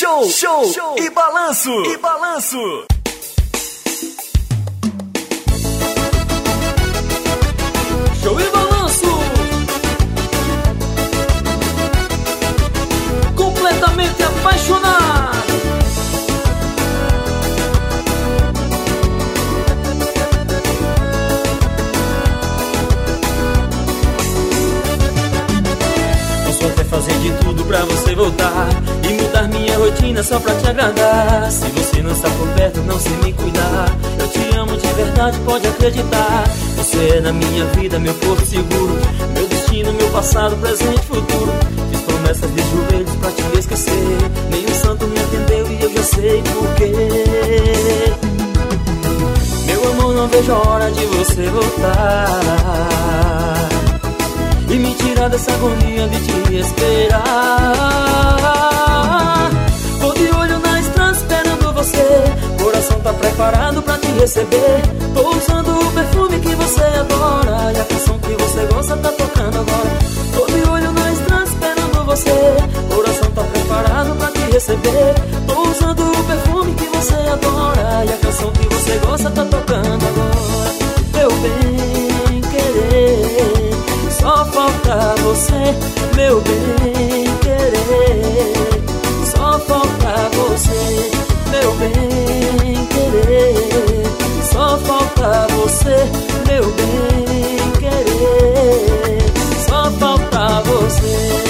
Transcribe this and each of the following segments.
show e balanço. Show e balanço. Completamente apaixonado. Posso até fazer de tudo pra você voltar e mudar minha rotina só pra te agradar. Se você não está por perto, não sei me cuidar. Eu te amo de verdade, pode acreditar. Você é na minha vida, meu porto seguro, meu destino, meu passado, presente e futuro. Fiz promessas de joelhos pra te esquecer. Nenhum santo me atendeu e eu já sei porquê. Meu amor, não vejo a hora de você voltar e me tirar dessa agonia de te esperar. Tô de olho na estrada esperando você. Coração tá preparado pra te receber. Tô usando o perfume que você adora e a canção que você gosta tá tocando agora. Tô de olho na estrada esperando você. Coração tá preparado pra te receber. Tô usando o perfume que você adora e a canção que você gosta tá tocando agora. Meu bem querer, só falta você, meu bem querer. Só falta você, meu bem querer. Só falta você, meu bem querer. Só falta você.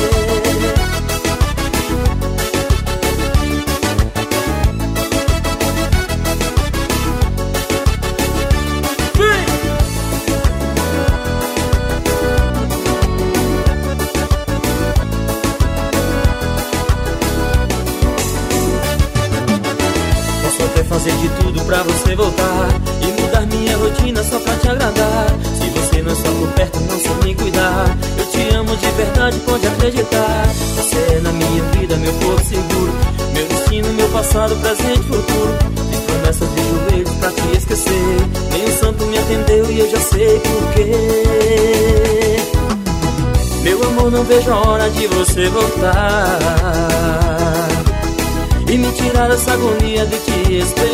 Fazer de tudo pra você voltar e mudar minha rotina só pra te agradar. Se você não está por perto, não sei me cuidar. Eu te amo de verdade, pode acreditar. Você é na minha vida, meu porto seguro, meu destino, meu passado, presente e futuro. Fiz promessas de joelhos pra te esquecer. Nenhum santo me atendeu e eu já sei porquê. Meu amor, não vejo a hora de você voltar e me tirar dessa agonia de te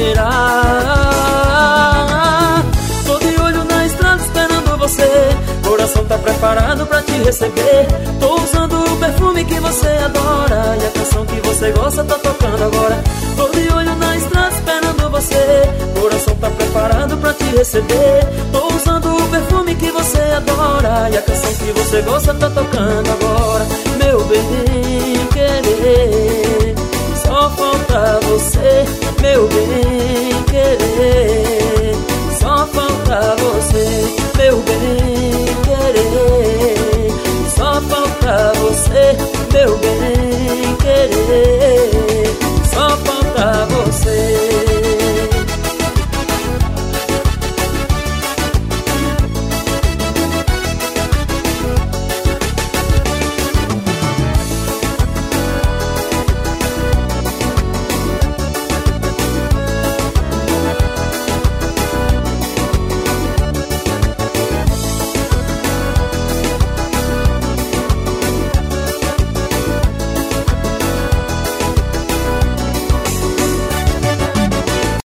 esperar. Tô de olho na estrada esperando você. Coração tá preparado pra te receber. Tô usando o perfume que você adora e a canção que você gosta tá tocando agora. Tô de olho na estrada esperando você. Coração tá preparado pra te receber. Tô usando o perfume que você adora e a canção que você gosta tá tocando agora. Meu bem querer, só falta você, meu bem querer. Só falta você, meu bem querer. Só falta você, meu bem